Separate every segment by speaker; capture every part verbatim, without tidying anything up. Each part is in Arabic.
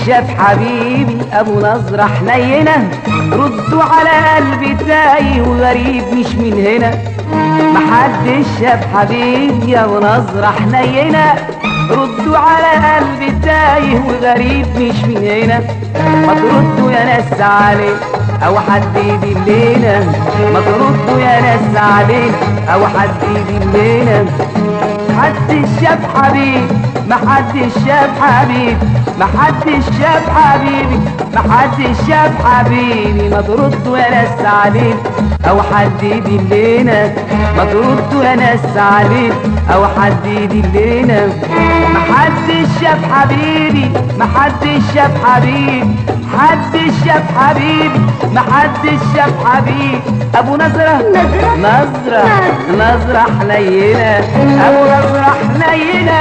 Speaker 1: شاف حبيبي ابو نظرة حنينة، ردوا على قلبي تايه وغريب مش من هنا. محدش شاف حبيبي ابو نظرة حنينة، ردوا على قلبي تايه وغريب مش من هنا. ما تردوا يا ناس عليه او حد يدلنا، ما تردوا يا ناس عليه او حد يدلنا. محدش شاف حبيبي، محدش شاف حبيبي، محدش شاف حبيبي، محدش شاف حبيبي. ما تردوا يا ناس عليه او حد يدلنا، ما تردوا يا ناس عليه او حد يدلنا. محدش شاف حبيبي، محدش شاف حبيبي، محدش شاف حبيبي، محدش شاف حبيبي. ابو نظرة نظرة نظرة حنينة، ابو نظرة حنينة.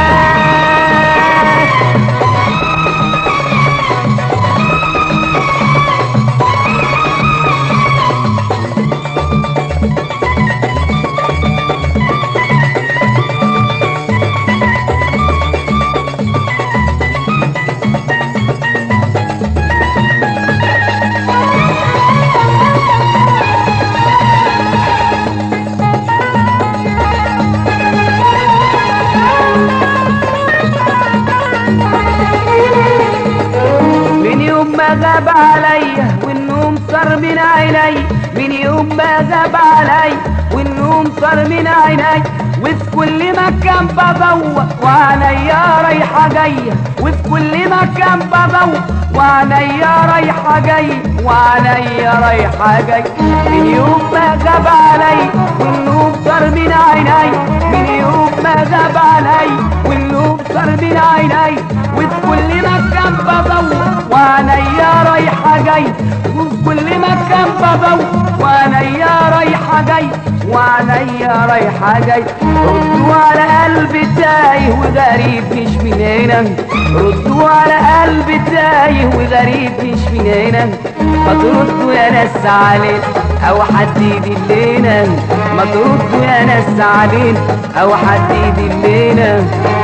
Speaker 1: غاب عليا والنوم صار من عيني، من يوم ما غاب عليا والنوم صار من عيني. وفي كل مكان بدور وعينيا رايحة جاية، وفي كل مكان بدور وعينيا رايحة جاية، وعينيا رايحة جاية. من يوم ما غاب عليا والنوم صار من عيني، من يوم ما غاب عليا والنوم صار من عيني. وفي كل مكان بدور وعينيا رايحة جاي، وفي كل مكان بدور وعينيا رايحة جاي، وعينيا رايحة جاي. ردوا على قلبي تايه وغريب مش من هنا، ردوا على قلبي تايه وغريب مش من هنا. ما تردوا يا ناس علينا او حد يدلنا، ما تردوا يا ناس علينا او حد يدلنا.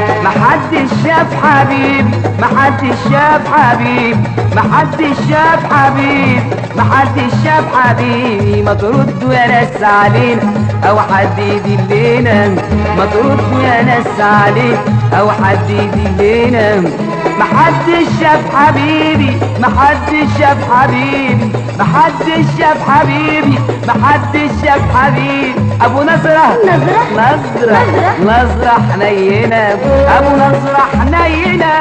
Speaker 1: محدش شاف حبيبي، محدش شاف حبيبي، محدش شاف حبيبي، محدش شاف حبيبي. ما تردوا يا ناس علينا او حد يدلنا، ما تردوا يا ناس علينا او حد يدلنا. محدش شاف حبيبي، محدش شاف حبيبي، محدش شاف حبيبي، محدش شاف حبيبي. ابو نظرة نظرة نظرة نظرة حنينة، ابو نظرة حنينة.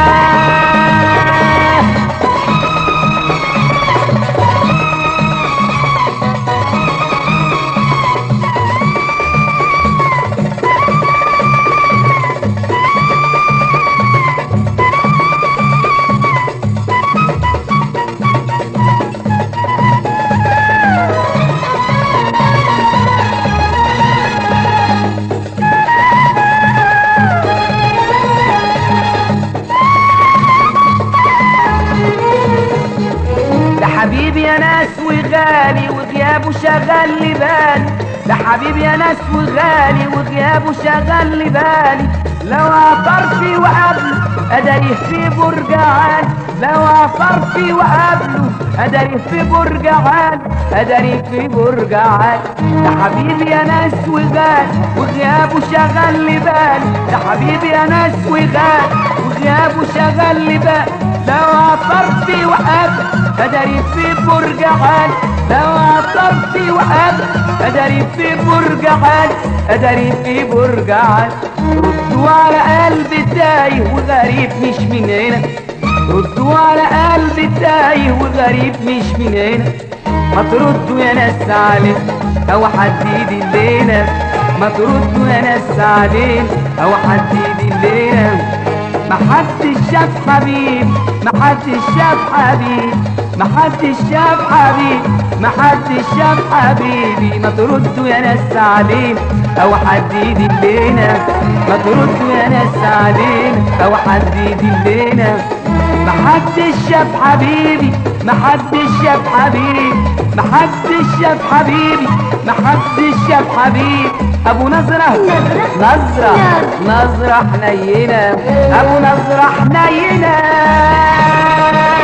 Speaker 1: حبيبي يا ناس وغالي وغيابه شغل لي بالي، ده حبيبي يا ناس وغالي وغيابه شغل لي بالي. لو عثر في وقابله ادريه في برج عالي، لو عثر في وقابله ادريه في برج عالي، ادريه في برج عالي. ده حبيبي يا ناس وغالي وغيابه شغل لي بالي، ده حبيبي يا ناس وغالي وغيابه شغل لي بالي. لو عثر في وقابله ادري في برج عالي، لو عثر في وقابله ادري في برج عالي، ادري في برج عالي. ردوا على قلبي تايه وغريب مش من هنا، ردوا على قلبي تايه وغريب مش من هنا. ما تردوا يا ناس علينا او حد يدلنا، ما تردوا يا ناس علينا او حد يدلنا. محدش شاف حبيبي، محدش شاف حبيبي، محدش شاف حبيبي، محدش شاف حبيبي. ما تردوا يا ناس علينا او حد يدلنا، ما تردوا يا ناس علينا او حد يدلنا. محدش شاف حبيبي محدش شاف حبيبي محدش شاف حبيبي محدش شاف حبيبي ابو نظرة نظرة نظرة حنينة ابو نظرة حنينة